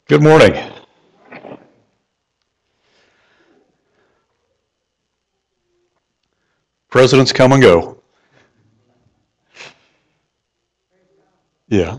Good morning. Presidents come and go. Yeah.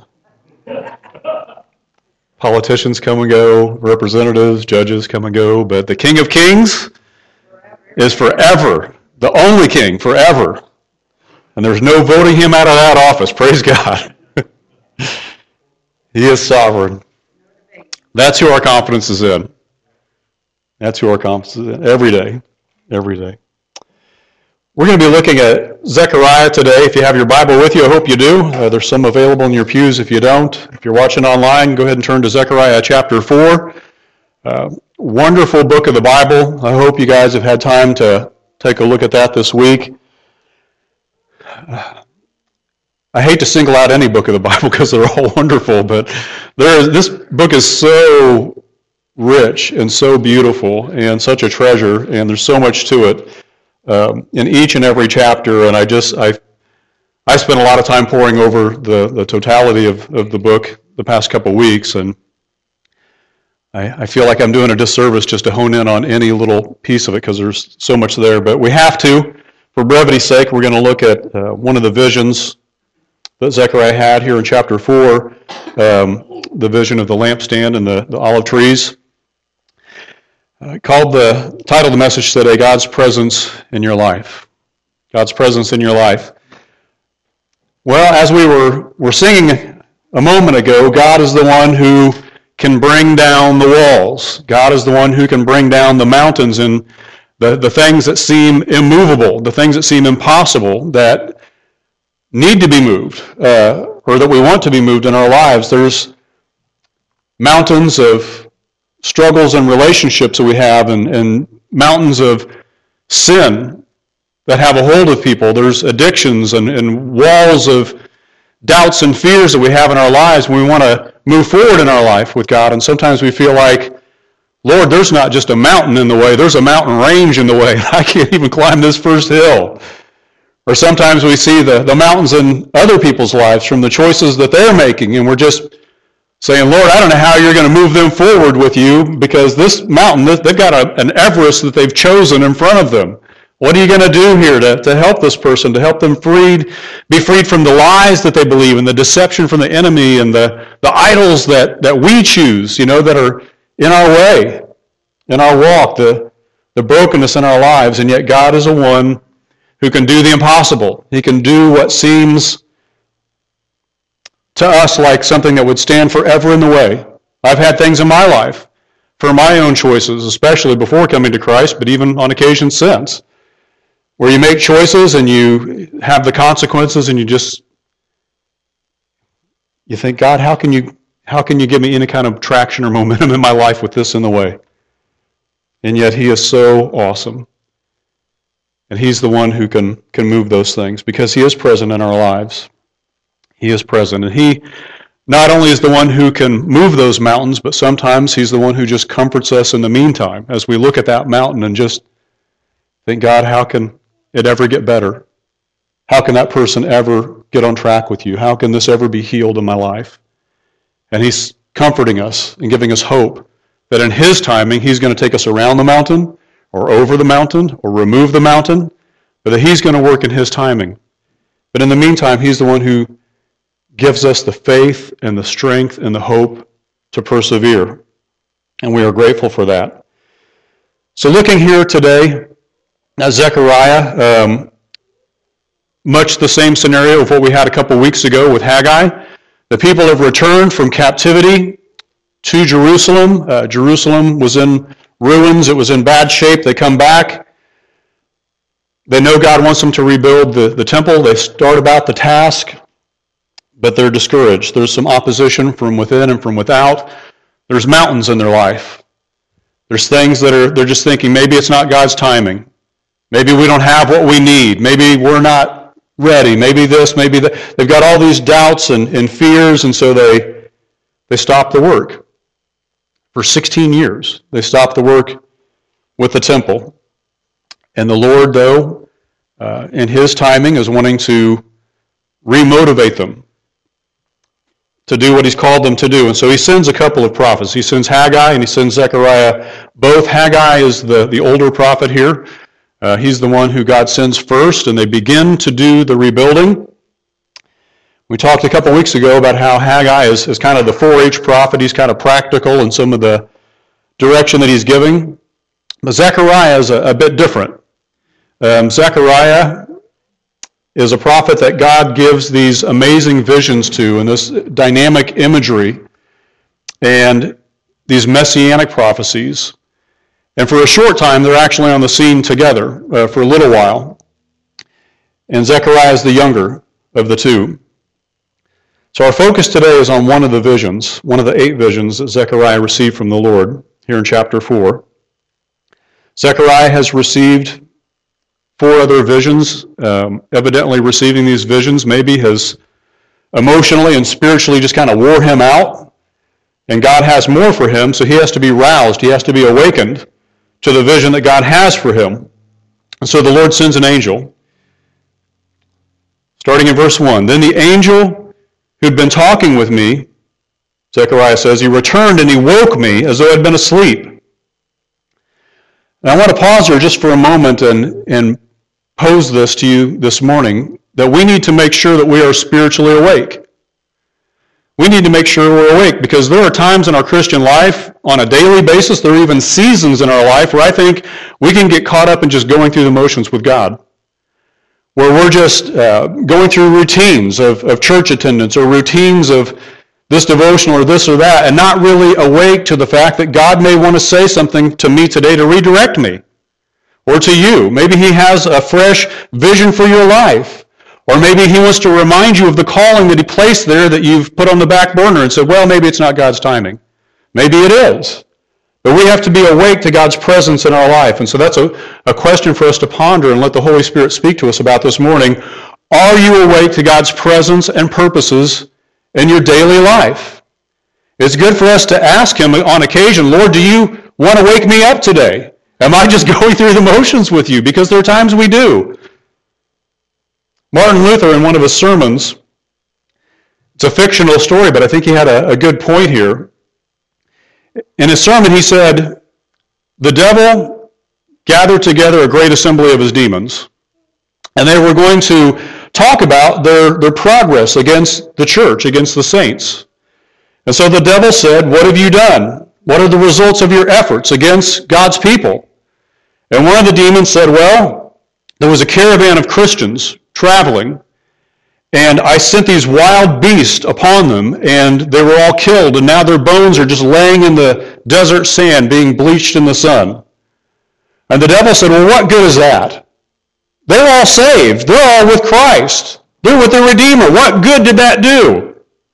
Politicians come and go, representatives, judges come and go, but the King of Kings is forever, the only King forever. And there's no voting him out of that office. Praise God. He is sovereign. That's who our confidence is in. That's who our confidence is in. Every day. Every day. We're going to be looking at Zechariah today. If you have your Bible with you, I hope you do. There's some available in your pews if you don't. If you're watching online, go ahead and turn to Zechariah chapter 4. Wonderful book of the Bible. I hope you guys have had time to take a look at that this week. I hate to single out any book of the Bible because they're all wonderful, but this book is so rich and so beautiful and such a treasure, and there's so much to it. In each and every chapter, and I spent a lot of time poring over the totality of the book the past couple of weeks, and I feel like I'm doing a disservice just to hone in on any little piece of it because there's so much there, but we have to. For brevity's sake, we're going to look at one of the visions that Zechariah had here in chapter 4, the vision of the lampstand and the olive trees. Title of the message today, God's Presence in Your Life. God's Presence in Your Life. Well, as we were singing a moment ago, God is the one who can bring down the walls. God is the one who can bring down the mountains and the things that seem immovable, the things that seem impossible, that need to be moved, or that we want to be moved in our lives. There's mountains of struggles and relationships that we have, and mountains of sin that have a hold of people. There's addictions and walls of doubts and fears that we have in our lives when we want to move forward in our life with God. And sometimes we feel like, Lord, there's not just a mountain in the way, there's a mountain range in the way. I can't even climb this first hill. Or sometimes we see the mountains in other people's lives from the choices that they're making, and we're just saying, Lord, I don't know how you're going to move them forward with you because this mountain, they've got an Everest that they've chosen in front of them. What are you going to do here to help this person, to help them be freed from the lies that they believe and the deception from the enemy and the idols that we choose, that are in our way, in our walk, the brokenness in our lives. And yet God is the one who can do the impossible. He can do what seems to us like something that would stand forever in the way. I've had things in my life for my own choices, especially before coming to Christ, but even on occasion since, where you make choices and you have the consequences and you think, God, how can you give me any kind of traction or momentum in my life with this in the way? And yet He is so awesome. And He's the one who can move those things because He is present in our lives. He is present. And He not only is the one who can move those mountains, but sometimes He's the one who just comforts us in the meantime as we look at that mountain and just think, God, how can it ever get better? How can that person ever get on track with you? How can this ever be healed in my life? And He's comforting us and giving us hope that in His timing, He's going to take us around the mountain or over the mountain or remove the mountain, but that He's going to work in His timing. But in the meantime, He's the one who gives us the faith and the strength and the hope to persevere. And we are grateful for that. So looking here today at Zechariah, much the same scenario of what we had a couple weeks ago with Haggai. The people have returned from captivity to Jerusalem. Jerusalem was in ruins. It was in bad shape. They come back. They know God wants them to rebuild the temple. They start about the task. But they're discouraged. There's some opposition from within and from without. There's mountains in their life. There's things they're just thinking, maybe it's not God's timing. Maybe we don't have what we need. Maybe we're not ready. Maybe this, maybe that. They've got all these doubts and fears, and so they stop the work. For 16 years, they stopped the work with the temple. And the Lord, though, in His timing, is wanting to remotivate them to do what he's called them to do. And so he sends a couple of prophets. He sends Haggai and he sends Zechariah. Both Haggai is the older prophet here. He's the one who God sends first, and they begin to do the rebuilding. We talked a couple of weeks ago about how Haggai is kind of the 4-H prophet. He's kind of practical in some of the direction that he's giving. But Zechariah is a bit different. Zechariah is a prophet that God gives these amazing visions to, and this dynamic imagery and these messianic prophecies. And for a short time, they're actually on the scene together for a little while. And Zechariah is the younger of the two. So our focus today is on one of the visions, one of the 8 visions that Zechariah received from the Lord here in chapter 4. Zechariah has received 4 other visions. Evidently receiving these visions maybe has emotionally and spiritually just kind of wore him out. And God has more for him, so he has to be roused. He has to be awakened to the vision that God has for him. And so the Lord sends an angel. Starting in verse 1, "Then the angel who'd been talking with me," Zechariah says, "he returned and he woke me as though I'd been asleep." And I want to pause here just for a moment and pose this to you this morning, that we need to make sure that we are spiritually awake. We need to make sure we're awake, because there are times in our Christian life, on a daily basis, there are even seasons in our life where I think we can get caught up in just going through the motions with God, where we're just going through routines of church attendance or routines of this devotional or this or that, and not really awake to the fact that God may want to say something to me today to redirect me, or to you. Maybe he has a fresh vision for your life, or maybe he wants to remind you of the calling that he placed there that you've put on the back burner and said, well, maybe it's not God's timing. Maybe it is. But we have to be awake to God's presence in our life. And so that's a question for us to ponder and let the Holy Spirit speak to us about this morning. Are you awake to God's presence and purposes in your daily life? It's good for us to ask him on occasion, Lord, do you want to wake me up today? Am I just going through the motions with you? Because there are times we do. Martin Luther, in one of his sermons, it's a fictional story, but I think he had a good point here. In his sermon, he said, the devil gathered together a great assembly of his demons, and they were going to talk about their progress against the church, against the saints. And so the devil said, what have you done? What are the results of your efforts against God's people? And one of the demons said, well, there was a caravan of Christians traveling, and I sent these wild beasts upon them, and they were all killed, and now their bones are just laying in the desert sand, being bleached in the sun. And the devil said, well, what good is that? They're all saved. They're all with Christ. They're with the Redeemer. What good did that do?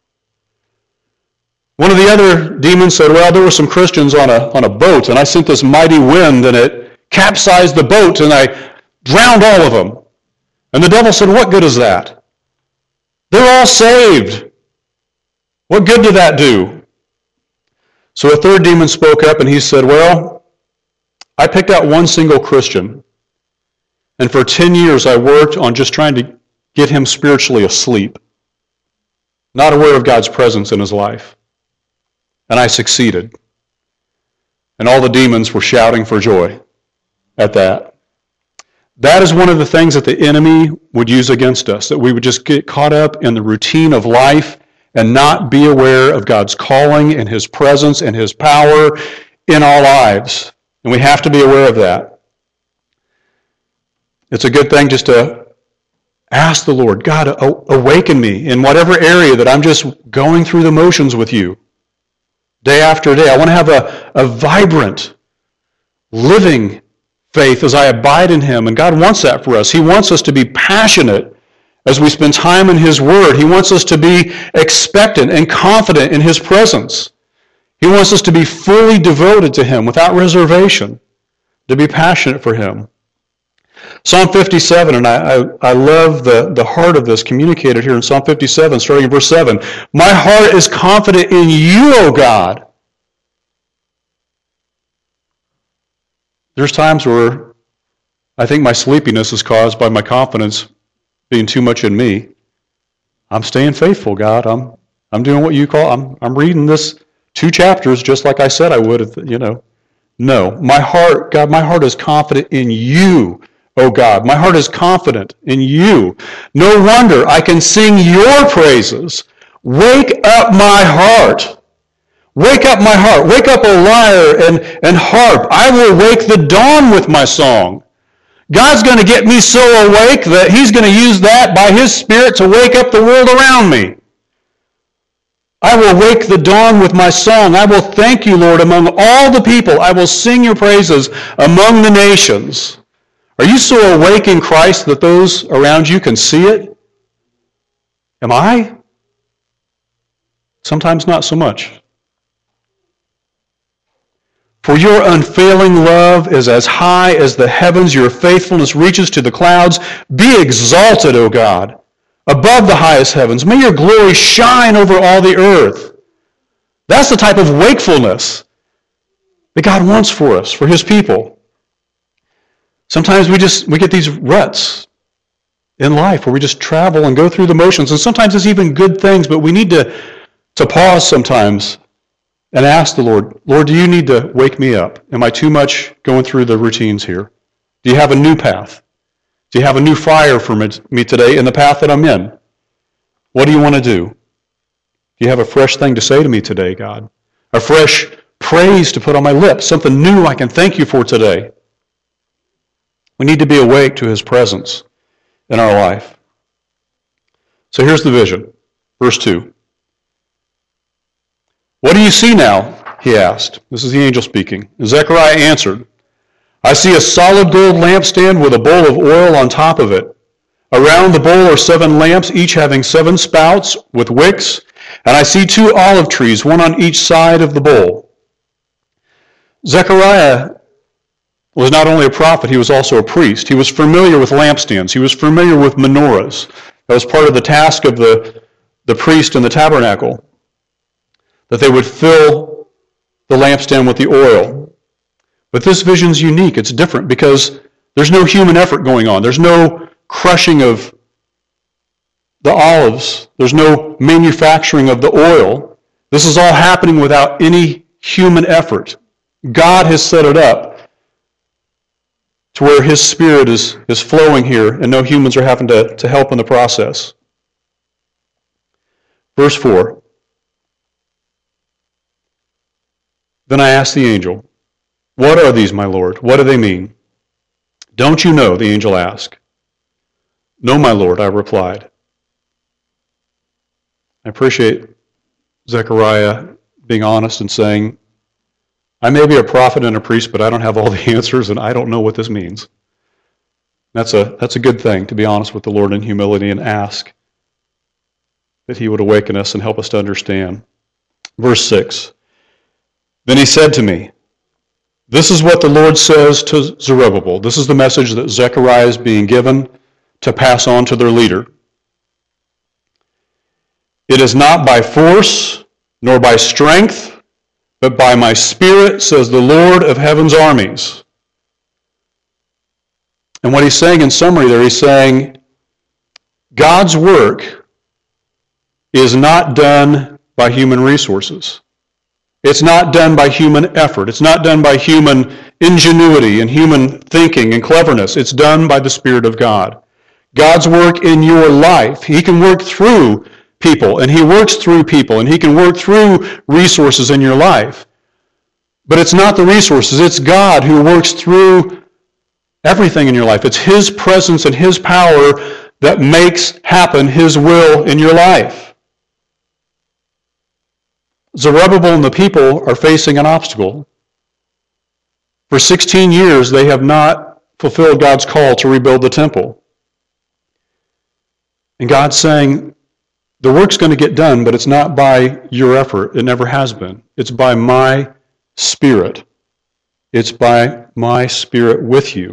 One of the other demons said, well, there were some Christians on a boat, and I sent this mighty wind, and it capsized the boat, and I drowned all of them. And the devil said, what good is that? They're all saved. What good did that do? So a third demon spoke up, and he said, well, I picked out one single Christian, and for 10 years I worked on just trying to get him spiritually asleep, not aware of God's presence in his life. And I succeeded. And all the demons were shouting for joy at that. That is one of the things that the enemy would use against us, that we would just get caught up in the routine of life and not be aware of God's calling and his presence and his power in our lives. And we have to be aware of that. It's a good thing just to ask the Lord, God, awaken me in whatever area that I'm just going through the motions with you. Day after day. I want to have a vibrant, living faith as I abide in him. And God wants that for us. He wants us to be passionate as we spend time in his word. He wants us to be expectant and confident in his presence. He wants us to be fully devoted to him without reservation, to be passionate for him. Psalm 57, and I love the heart of this communicated here in Psalm 57, starting in verse 7. My heart is confident in you, O God. There's times where I think my sleepiness is caused by my confidence being too much in me. I'm staying faithful, God. I'm I'm doing what you call, I'm reading this 2 chapters just like I said I would, No, my heart, God, my heart is confident in you, oh God. My heart is confident in you. No wonder I can sing your praises. Wake up my heart. Wake up my heart. Wake up, O lyre and harp. I will wake the dawn with my song. God's going to get me so awake that he's going to use that by his Spirit to wake up the world around me. I will wake the dawn with my song. I will thank you, Lord, among all the people. I will sing your praises among the nations. Are you so awake in Christ that those around you can see it? Am I? Sometimes not so much. For your unfailing love is as high as the heavens. Your faithfulness reaches to the clouds. Be exalted, O God, above the highest heavens. May your glory shine over all the earth. That's the type of wakefulness that God wants for us, for his people. Sometimes we get these ruts in life where we just travel and go through the motions. And sometimes it's even good things, but we need to pause sometimes and ask the Lord, Lord, do you need to wake me up? Am I too much going through the routines here? Do you have a new path? Do you have a new fire for me today in the path that I'm in? What do you want to do? Do you have a fresh thing to say to me today, God? A fresh praise to put on my lips, something new I can thank you for today. We need to be awake to his presence in our life. So here's the vision. Verse 2. What do you see now? He asked. This is the angel speaking. And Zechariah answered, I see a solid gold lampstand with a bowl of oil on top of it. Around the bowl are 7 lamps, each having 7 spouts with wicks, and I see 2 olive trees, one on each side of the bowl. Zechariah was not only a prophet, he was also a priest. He was familiar with lampstands. He was familiar with menorahs. That was part of the task of the priest in the tabernacle, that they would fill the lampstand with the oil. But this vision's unique. It's different because there's no human effort going on. There's no crushing of the olives. There's no manufacturing of the oil. This is all happening without any human effort. God has set it up to where his Spirit is flowing here and no humans are having to help in the process. Verse 4. Then I asked the angel, what are these, my Lord? What do they mean? Don't you know? The angel asked. No, my Lord, I replied. I appreciate Zechariah being honest and saying, I may be a prophet and a priest, but I don't have all the answers, and I don't know what this means. That's a good thing, to be honest with the Lord in humility and ask that he would awaken us and help us to understand. Verse 6. Then he said to me, this is what the Lord says to Zerubbabel. This is the message that Zechariah is being given to pass on to their leader. It is not by force nor by strength, but by my Spirit, says the Lord of heaven's armies. And what he's saying in summary there, he's saying, God's work is not done by human resources. It's not done by human effort. It's not done by human ingenuity and human thinking and cleverness. It's done by the Spirit of God. God's work in your life, he can work through people, and he works through people, and he can work through resources in your life. But it's not the resources, it's God who works through everything in your life. It's his presence and his power that makes happen his will in your life. Zerubbabel and the people are facing an obstacle. For 16 years, they have not fulfilled God's call to rebuild the temple. And God's saying, the work's going to get done, but it's not by your effort. It never has been. It's by my Spirit. It's by my Spirit with you.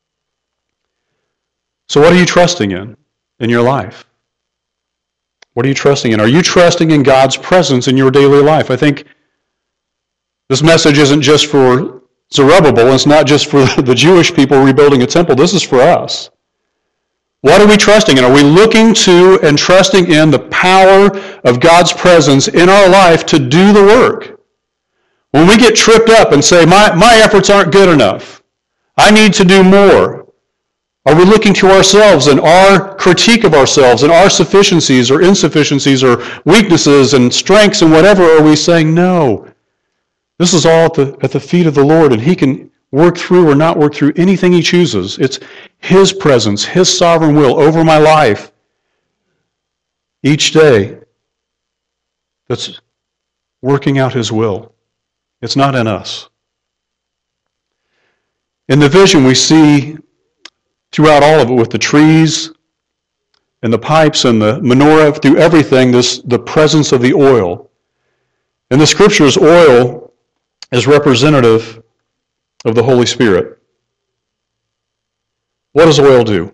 So what are you trusting in your life? What are you trusting in? Are you trusting in God's presence in your daily life? I think this message isn't just for Zerubbabel. It's not just for the Jewish people rebuilding a temple. This is for us. What are we trusting in? Are we looking to and trusting in the power of God's presence in our life to do the work? When we get tripped up and say, my efforts aren't good enough, I need to do more, are we looking to ourselves and our critique of ourselves and our sufficiencies or insufficiencies or weaknesses and strengths and whatever? Or are we saying, no, this is all at the feet of the Lord, and He can work through or not work through anything He chooses. It's His presence, His sovereign will over my life each day that's working out His will. It's not in us. In the vision, we see throughout all of it, with the trees and the pipes and the menorah, through everything, the presence of the oil. In the Scriptures, oil is representative of the Holy Spirit. What does oil do?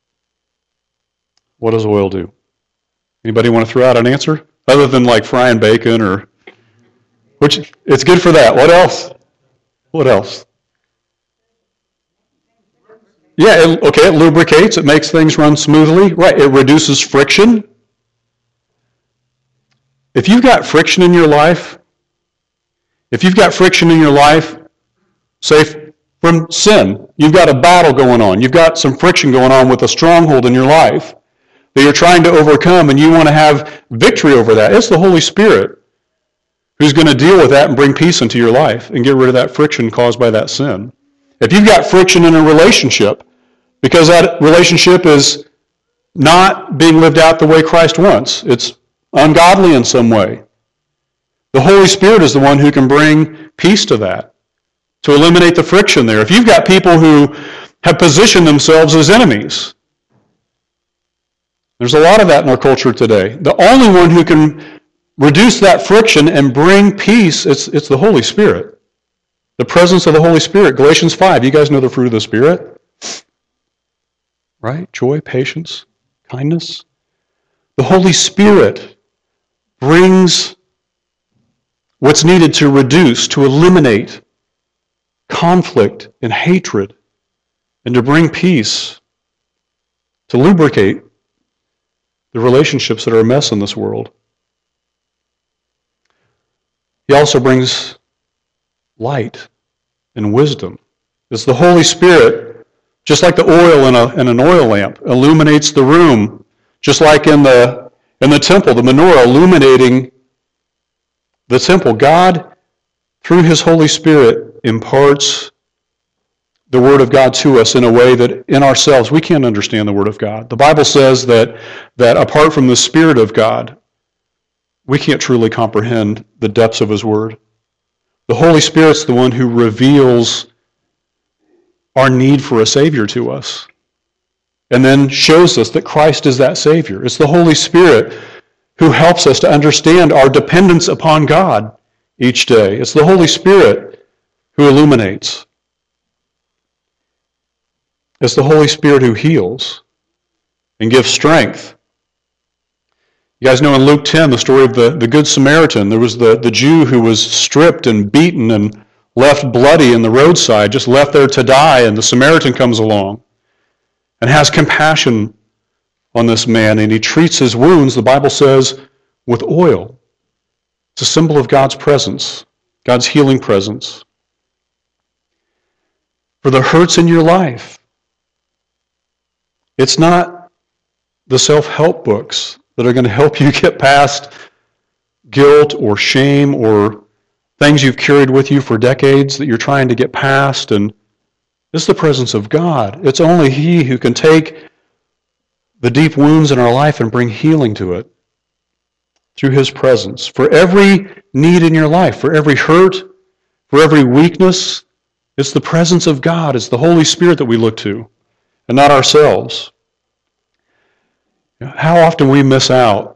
What does oil do? Anybody want to throw out an answer? Other than like frying bacon or... Which, it's good for that. What else? What else? Yeah, it lubricates. It makes things run smoothly. Right, it reduces friction. If you've got friction in your life, say from sin, you've got a battle going on, you've got some friction going on with a stronghold in your life that you're trying to overcome, and you want to have victory over that, it's the Holy Spirit who's going to deal with that and bring peace into your life and get rid of that friction caused by that sin. If you've got friction in a relationship, because that relationship is not being lived out the way Christ wants, it's ungodly in some way, the Holy Spirit is the one who can bring peace to that, to eliminate the friction there. If you've got people who have positioned themselves as enemies, there's a lot of that in our culture today. The only one who can reduce that friction and bring peace, it's the Holy Spirit. The presence of the Holy Spirit. Galatians 5, you guys know the fruit of the Spirit? Right? Joy, patience, kindness. The Holy Spirit brings what's needed to reduce, to eliminate conflict and hatred, and to bring peace, to lubricate the relationships that are a mess in this world. He also brings light and wisdom. It's the Holy Spirit, just like the oil in an oil lamp, illuminates the room, just like in the temple, the menorah illuminating the temple. God, through His Holy Spirit, imparts the Word of God to us in a way that in ourselves we can't understand the Word of God. The Bible says that apart from the Spirit of God, we can't truly comprehend the depths of His Word. The Holy Spirit's the one who reveals our need for a Savior to us, and then shows us that Christ is that Savior. It's the Holy Spirit who helps us to understand our dependence upon God each day. It's the Holy Spirit who illuminates. It's the Holy Spirit who heals and gives strength. You guys know in Luke 10, the story of the Good Samaritan. There was the Jew who was stripped and beaten and left bloody in the roadside, just left there to die, and the Samaritan comes along and has compassion on this man, and he treats his wounds, the Bible says, with oil. It's a symbol of God's presence, God's healing presence. For the hurts in your life, it's not the self-help books that are going to help you get past guilt or shame or things you've carried with you for decades that you're trying to get past. And it's the presence of God. It's only He who can take the deep wounds in our life and bring healing to it through His presence. For every need in your life, for every hurt, for every weakness, it's the presence of God. It's the Holy Spirit that we look to, and not ourselves. How often we miss out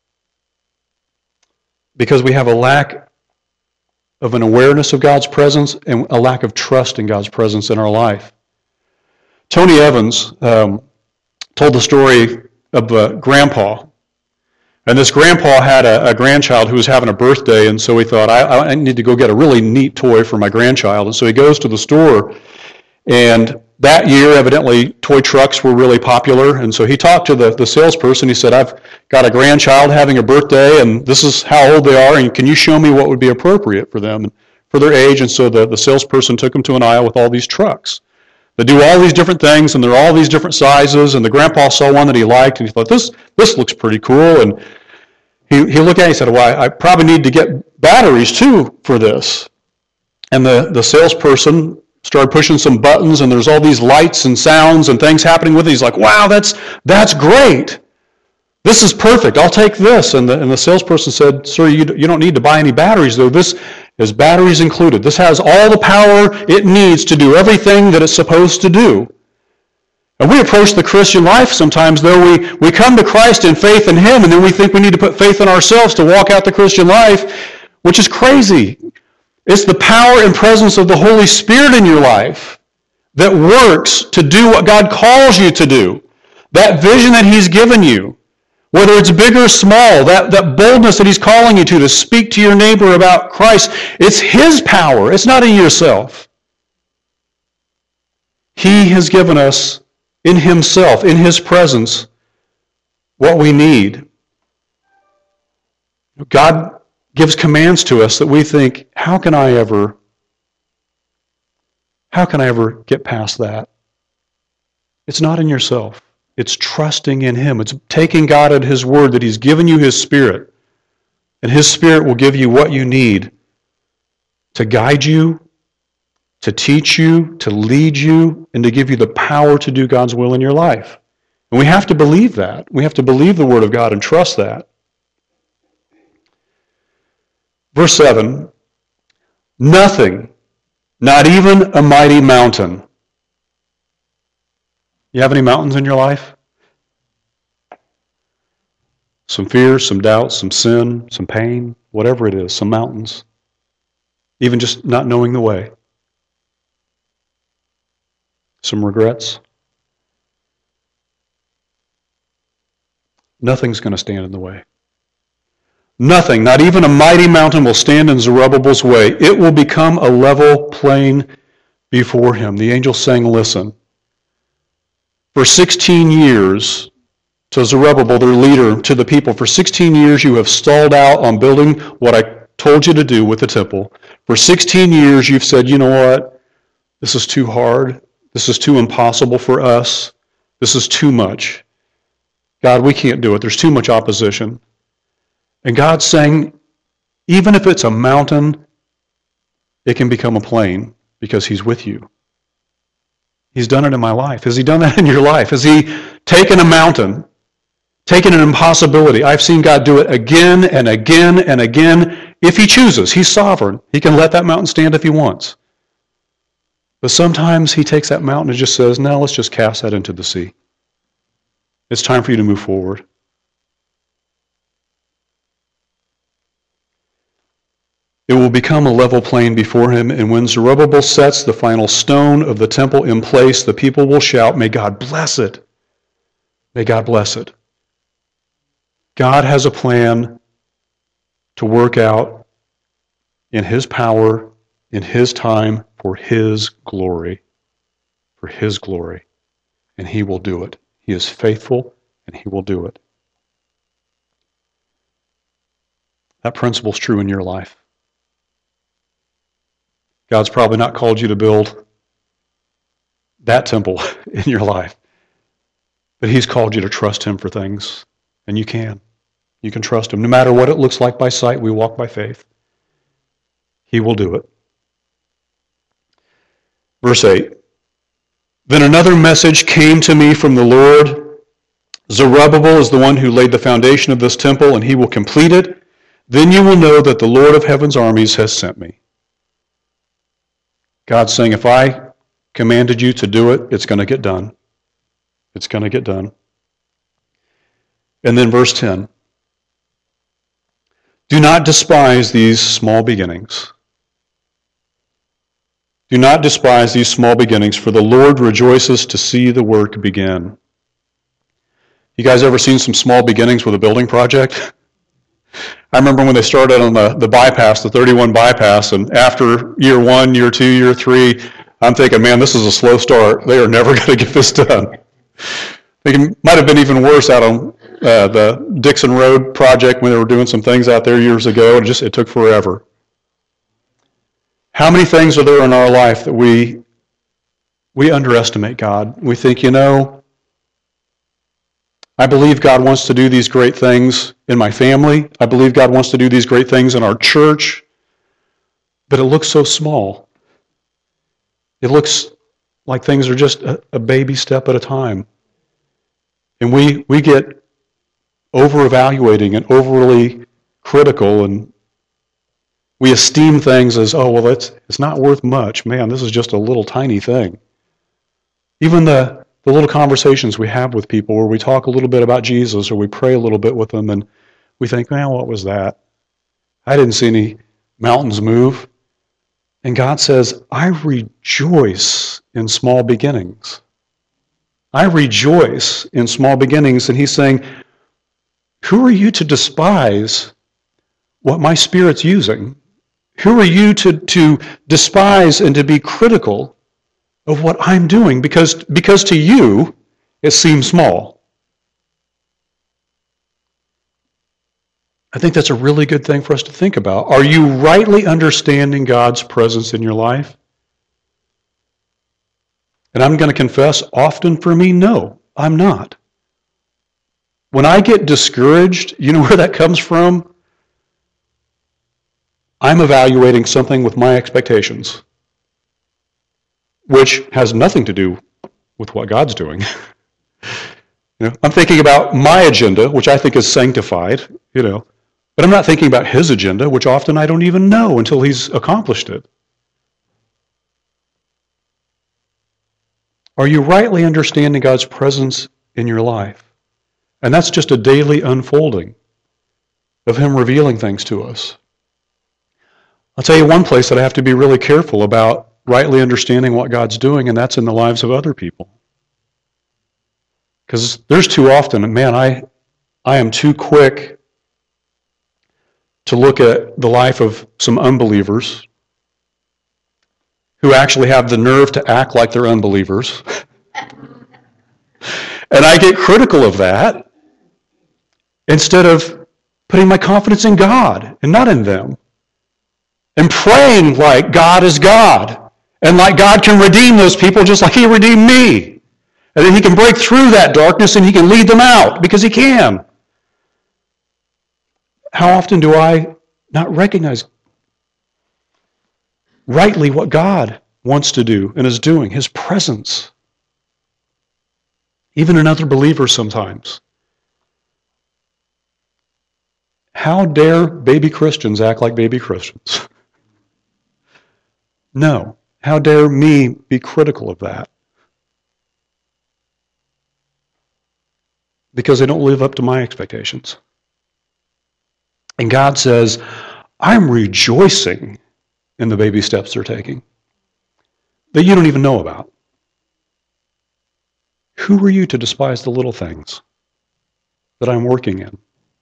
because we have a lack of an awareness of God's presence and a lack of trust in God's presence in our life. Tony Evans told the story of a grandpa. And this grandpa had a grandchild who was having a birthday, and so he thought, I need to go get a really neat toy for my grandchild. And so he goes to the store, and that year, evidently, toy trucks were really popular. And so he talked to the salesperson. He said, I've got a grandchild having a birthday, and this is how old they are, and can you show me what would be appropriate for them and for their age? And so the salesperson took them to an aisle with all these trucks. They do all these different things, and they're all these different sizes, and the grandpa saw one that he liked, and he thought, this looks pretty cool. And he looked at it and he said, well, I probably need to get batteries, too, for this. And the salesperson started pushing some buttons, and there's all these lights and sounds and things happening with it. He's like, wow, that's great. This is perfect. I'll take this. And the salesperson said, sir, you don't need to buy any batteries, though. This is batteries included. This has all the power it needs to do everything that it's supposed to do. And we approach the Christian life sometimes, though, we come to Christ in faith in Him, and then we think we need to put faith in ourselves to walk out the Christian life, which is crazy. It's the power and presence of the Holy Spirit in your life that works to do what God calls you to do. That vision that He's given you, whether it's big or small, that boldness that He's calling you to speak to your neighbor about Christ, it's His power. It's not in yourself. He has given us in Himself, in His presence, what we need. God gives commands to us that we think, how can I ever get past that? It's not in yourself. It's trusting in Him. It's taking God at His word that He's given you His Spirit. And His Spirit will give you what you need to guide you, to teach you, to lead you, and to give you the power to do God's will in your life. And we have to believe that. We have to believe the Word of God and trust that. Verse 7, nothing, not even a mighty mountain. You have any mountains in your life? Some fears, some doubts, some sin, some pain, whatever it is, some mountains. Even just not knowing the way. Some regrets. Nothing's going to stand in the way. Nothing, not even a mighty mountain, will stand in Zerubbabel's way. It will become a level plain before him. The angel saying, listen. For 16 years, to Zerubbabel, their leader, to the people, for 16 years you have stalled out on building what I told you to do with the temple. For 16 years you've said, you know what? This is too hard. This is too impossible for us. This is too much. God, we can't do it. There's too much opposition. And God's saying, even if it's a mountain, it can become a plain because He's with you. He's done it in my life. Has He done that in your life? Has He taken a mountain, taken an impossibility? I've seen God do it again and again and again. If He chooses, He's sovereign. He can let that mountain stand if He wants. But sometimes He takes that mountain and just says, no, let's just cast that into the sea. It's time for you to move forward. It will become a level plain before him, and when Zerubbabel sets the final stone of the temple in place, the people will shout, may God bless it. May God bless it. God has a plan to work out in His power, in His time, for His glory. For His glory. And He will do it. He is faithful, and He will do it. That principle is true in your life. God's probably not called you to build that temple in your life. But He's called you to trust Him for things. And you can. You can trust Him. No matter what it looks like by sight, we walk by faith. He will do it. Verse 8. Then another message came to me from the Lord. Zerubbabel is the one who laid the foundation of this temple, and he will complete it. Then you will know that the Lord of heaven's armies has sent me. God's saying, if I commanded you to do it, it's going to get done. It's going to get done. And then verse 10. Do not despise these small beginnings. Do not despise these small beginnings, for the Lord rejoices to see the work begin. You guys ever seen some small beginnings with a building project? I remember when they started on the bypass, the 31 bypass, and after year 1, year 2, year 3, I'm thinking, man, this is a slow start. They are never going to get this done. I think it might have been even worse out on the Dixon Road project when they were doing some things out there years ago. It took forever. How many things are there in our life that we underestimate God? We think, I believe God wants to do these great things in my family. I believe God wants to do these great things in our church. But it looks so small. It looks like things are just a baby step at a time. And we get over-evaluating and overly critical, and we esteem things as, it's not worth much. Man, this is just a little tiny thing. Even the little conversations we have with people where we talk a little bit about Jesus or we pray a little bit with them and we think, man, what was that? I didn't see any mountains move. And God says, I rejoice in small beginnings. I rejoice in small beginnings. And he's saying, who are you to despise what my Spirit's using? Who are you to despise and to be critical of what I'm doing? Because to you, it seems small. I think that's a really good thing for us to think about. Are you rightly understanding God's presence in your life? And I'm going to confess, often for me, no, I'm not. When I get discouraged, you know where that comes from? I'm evaluating something with my expectations, which has nothing to do with what God's doing. I'm thinking about my agenda, which I think is sanctified, but I'm not thinking about his agenda, which often I don't even know until he's accomplished it. Are you rightly understanding God's presence in your life? And that's just a daily unfolding of him revealing things to us. I'll tell you one place that I have to be really careful about rightly understanding what God's doing, and that's in the lives of other people. Because there's too often, man, I am too quick to look at the life of some unbelievers who actually have the nerve to act like they're unbelievers. And I get critical of that instead of putting my confidence in God and not in them. And praying like God is God. And like God can redeem those people just like he redeemed me. And then he can break through that darkness and he can lead them out because he can. How often do I not recognize rightly what God wants to do and is doing, his presence? Even in other believers sometimes. How dare baby Christians act like baby Christians? No. How dare me be critical of that? Because they don't live up to my expectations. And God says, I'm rejoicing in the baby steps they're taking that you don't even know about. Who are you to despise the little things that I'm working in?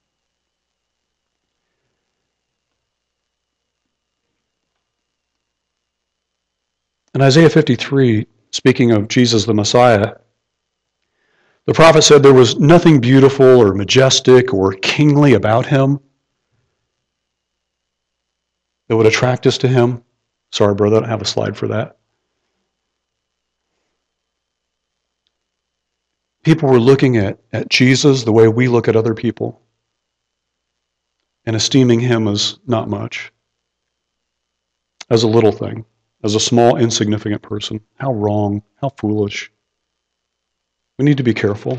In Isaiah 53, speaking of Jesus the Messiah, the prophet said there was nothing beautiful or majestic or kingly about him that would attract us to him. Sorry, brother, I don't have a slide for that. People were looking at Jesus the way we look at other people and esteeming him as not much, as a little thing, as a small, insignificant person. How wrong, how foolish. We need to be careful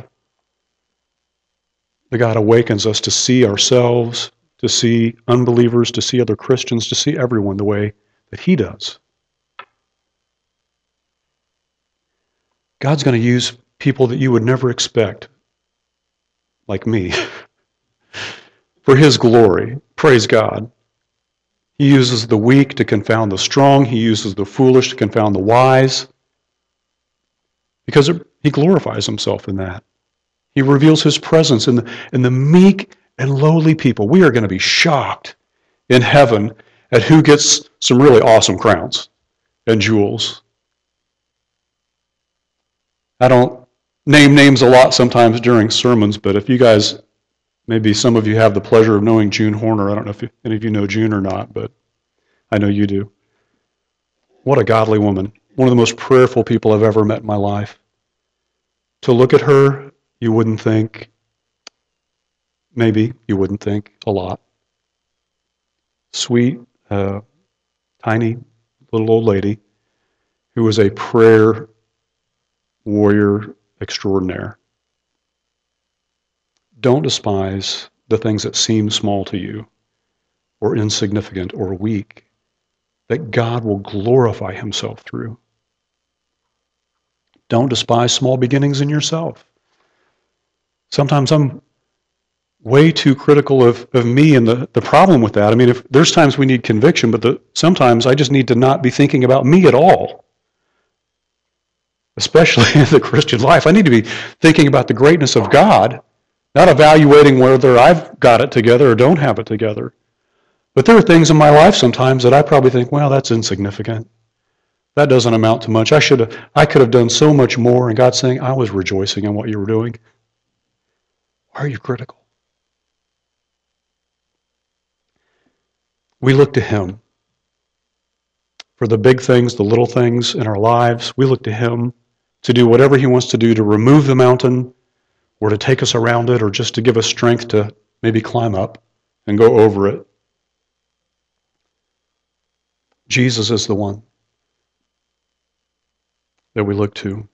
that God awakens us to see ourselves, to see unbelievers, to see other Christians, to see everyone the way that he does. God's going to use people that you would never expect, like me, for his glory. Praise God. He uses the weak to confound the strong. He uses the foolish to confound the wise. Because he glorifies himself in that. He reveals his presence in the meek and lowly people. We are going to be shocked in heaven at who gets some really awesome crowns and jewels. I don't name names a lot sometimes during sermons, but if you guys, maybe some of you have the pleasure of knowing June Horner. I don't know if any of you know June or not, but I know you do. What a godly woman. One of the most prayerful people I've ever met in my life. To look at her, you wouldn't think, maybe you wouldn't think a lot. Sweet, tiny little old lady who was a prayer warrior extraordinaire. Don't despise the things that seem small to you or insignificant or weak, that God will glorify himself through. Don't despise small beginnings in yourself. Sometimes I'm way too critical of me, and the problem with that, I mean, if there's times we need conviction, but sometimes I just need to not be thinking about me at all. Especially in the Christian life. I need to be thinking about the greatness of God, not evaluating whether I've got it together or don't have it together. But there are things in my life sometimes that I probably think, well, that's insignificant. That doesn't amount to much. I could have done so much more. And God's saying, I was rejoicing in what you were doing. Why are you critical? We look to him for the big things, the little things in our lives. We look to him to do whatever he wants to do to remove the mountain or to take us around it or just to give us strength to maybe climb up and go over it. Jesus is the one that we look to.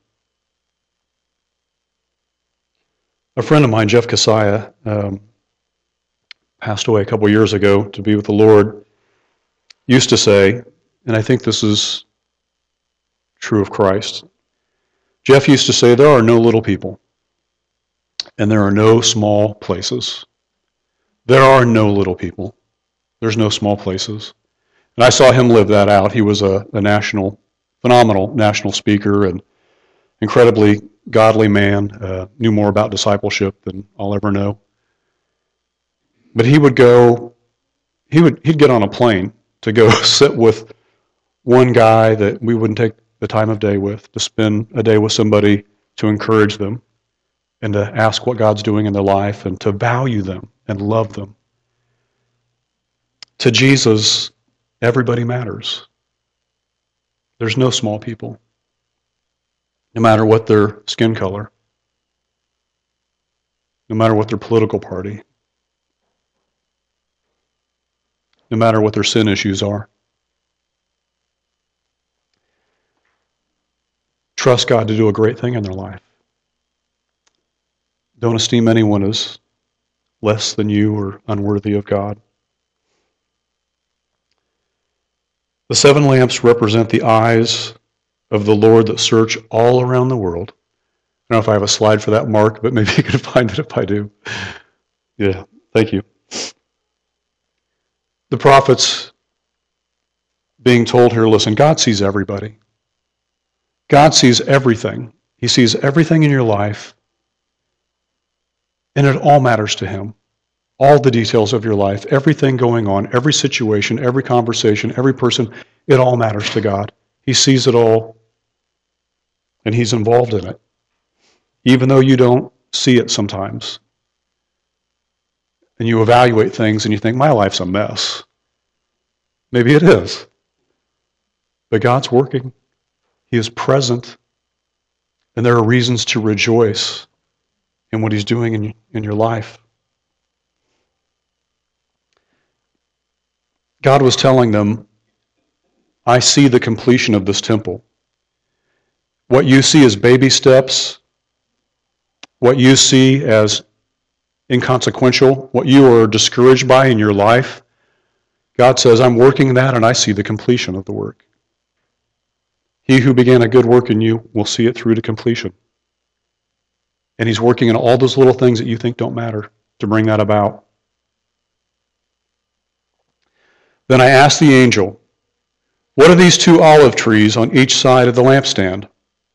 A friend of mine, Jeff Kasiah, passed away a couple years ago to be with the Lord, used to say, and I think this is true of Christ, Jeff used to say, there are no little people, and there are no small places. There are no little people. There's no small places. And I saw him live that out. He was a phenomenal national speaker and incredibly godly man, knew more about discipleship than I'll ever know. But he'd get on a plane to go sit with one guy that we wouldn't take the time of day with, to spend a day with somebody to encourage them and to ask what God's doing in their life and to value them and love them. To Jesus, everybody matters. There's no small people, no matter what their skin color, no matter what their political party, no matter what their sin issues are. Trust God to do a great thing in their life. Don't esteem anyone as less than you or unworthy of God. The 7 lamps represent the eyes of the Lord that search all around the world. I don't know if I have a slide for that, Mark, but maybe you can find it if I do. Yeah, thank you. The prophets being told here, listen, God sees everybody. God sees everything. He sees everything in your life, and it all matters to him. All the details of your life, everything going on, every situation, every conversation, every person, it all matters to God. He sees it all, and he's involved in it, even though you don't see it sometimes. And you evaluate things and you think, my life's a mess. Maybe it is. But God's working. He is present. And there are reasons to rejoice in what he's doing in your life. God was telling them, I see the completion of this temple. What you see as baby steps, what you see as inconsequential, what you are discouraged by in your life, God says, I'm working that and I see the completion of the work. He who began a good work in you will see it through to completion. And he's working in all those little things that you think don't matter to bring that about. Then I asked the angel, what are these 2 olive trees on each side of the lampstand?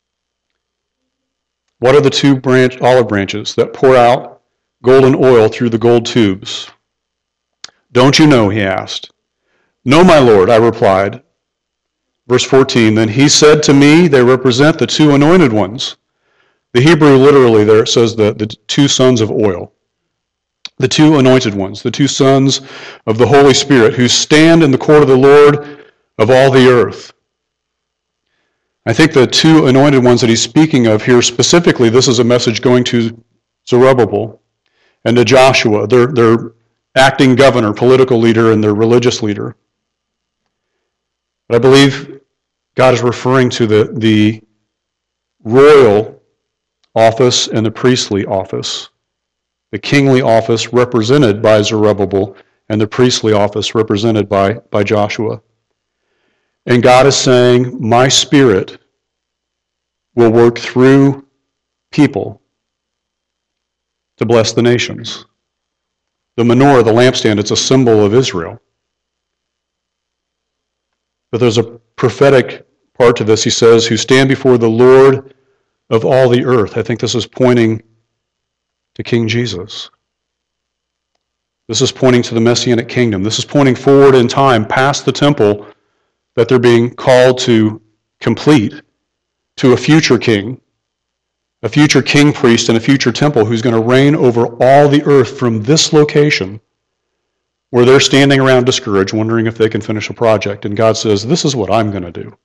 What are the 2 olive branches that pour out golden oil through the gold tubes? Don't you know, he asked. No, my Lord, I replied. Verse 14, then he said to me, they represent the 2 anointed ones The Hebrew literally there it says the two sons of oil, the two anointed ones, the two sons of the Holy Spirit who stand in the court of the Lord of all the earth. I think the two anointed ones that he's speaking of here specifically, this is a message going to Zerubbabel and to Joshua, their acting governor, political leader, and their religious leader. But I believe God is referring to the royal office and the priestly office. The kingly office represented by Zerubbabel and the priestly office represented by Joshua. And God is saying, my Spirit will work through people to bless the nations. The menorah, the lampstand, it's a symbol of Israel. But there's a prophetic part to this. He says, who stand before the Lord of all the earth. I think this is pointing to King Jesus. This is pointing to the Messianic kingdom. This is pointing forward in time past the temple that they're being called to complete, to a future king priest, and a future temple who's going to reign over all the earth from this location where they're standing around discouraged, wondering if they can finish a project. And God says, this is what I'm going to do.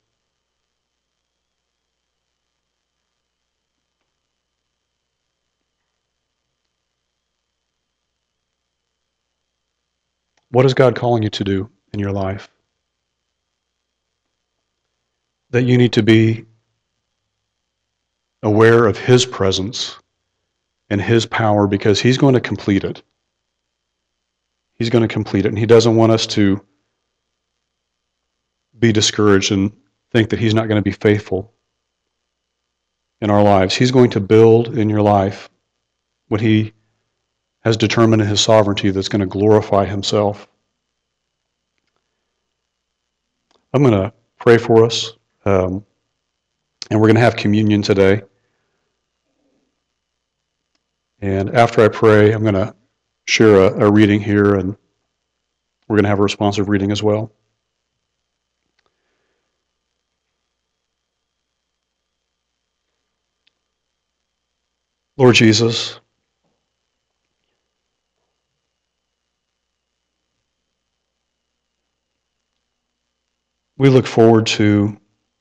What is God calling you to do in your life? That you need to be aware of His presence and His power because He's going to complete it. He's going to complete it, and He doesn't want us to be discouraged and think that He's not going to be faithful in our lives. He's going to build in your life what He has determined in His sovereignty that's going to glorify Himself. I'm going to pray for us, and we're going to have communion today. And after I pray, I'm going to share a reading here, and we're going to have a responsive reading as well. Lord Jesus, we look forward to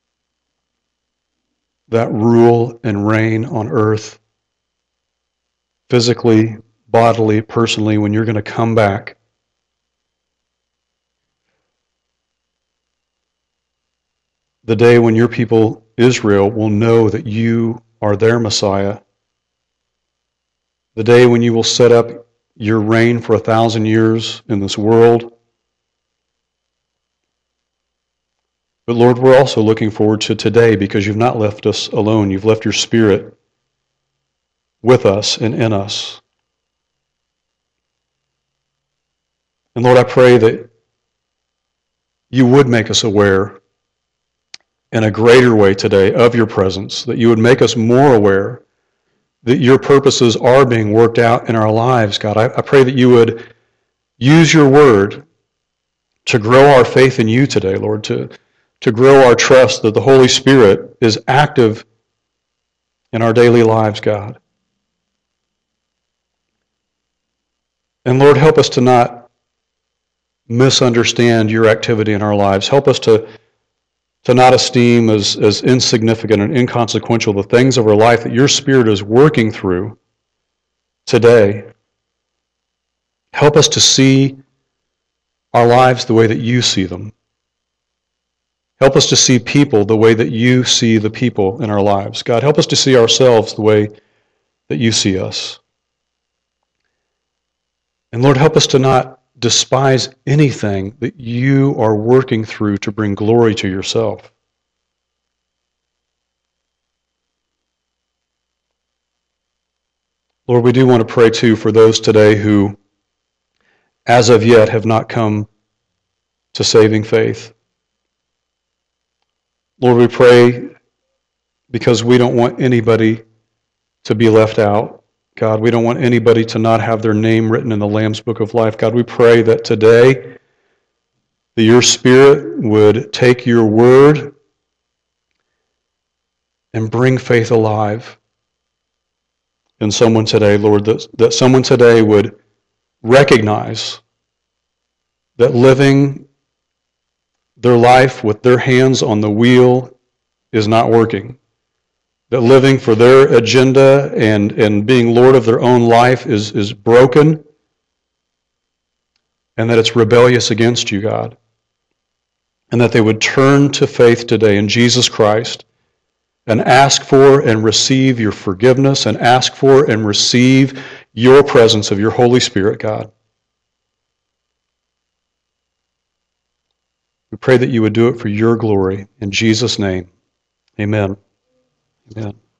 that rule and reign on earth, physically, bodily, personally, when you're going to come back. The day when your people, Israel, will know that you are their Messiah. The day when you will set up your reign for 1,000 years in this world. But Lord, we're also looking forward to today because you've not left us alone. You've left your Spirit with us and in us. And Lord, I pray that you would make us aware in a greater way today of your presence, that you would make us more aware that your purposes are being worked out in our lives, God. I pray that you would use your word to grow our faith in you today, Lord, to grow our trust that the Holy Spirit is active in our daily lives, God. And Lord, help us to not misunderstand your activity in our lives. Help us to not esteem as insignificant and inconsequential the things of our life that your Spirit is working through today. Help us to see our lives the way that you see them. Help us to see people the way that you see the people in our lives. God, help us to see ourselves the way that you see us. And Lord, help us to not despise anything that you are working through to bring glory to yourself. Lord, we do want to pray too for those today who, as of yet, have not come to saving faith. Lord, we pray because we don't want anybody to be left out. God, we don't want anybody to not have their name written in the Lamb's Book of Life. God, we pray that today that your Spirit would take your word and bring faith alive. in someone today, Lord, that someone today would recognize that living their life with their hands on the wheel is not working. That living for their agenda and being Lord of their own life is broken, and that it's rebellious against you, God. And that they would turn to faith today in Jesus Christ and ask for and receive your forgiveness and ask for and receive your presence of your Holy Spirit, God. We pray that you would do it for your glory. In Jesus' name, amen. Amen.